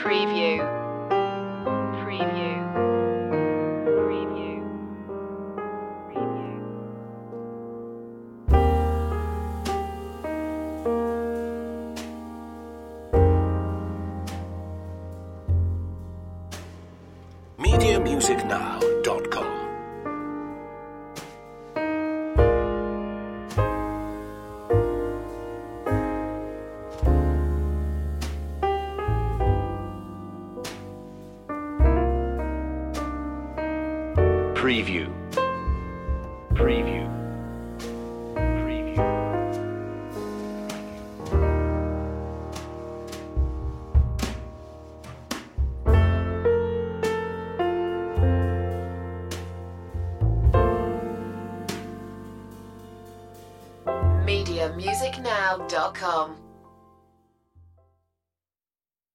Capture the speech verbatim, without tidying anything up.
Preview. Preview. Preview. Preview. media music now dot com. Preview. Preview. Preview. media music now dot com